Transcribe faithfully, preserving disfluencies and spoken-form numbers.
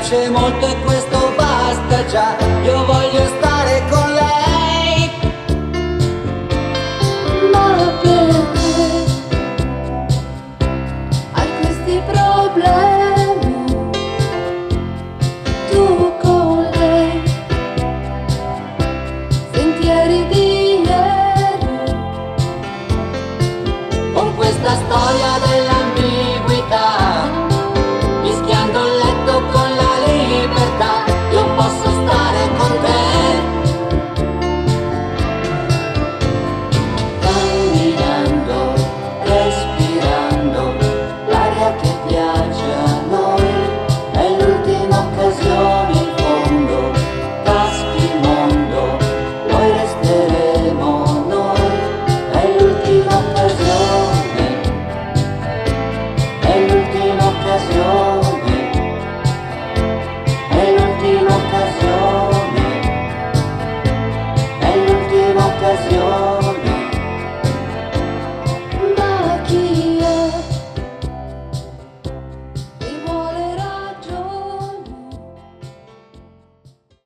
piace molto e questo basta già. Io voglio stare con lei. Ma perché hai questi problemi? Tu con lei, sentieri di ieri, Con questa storia del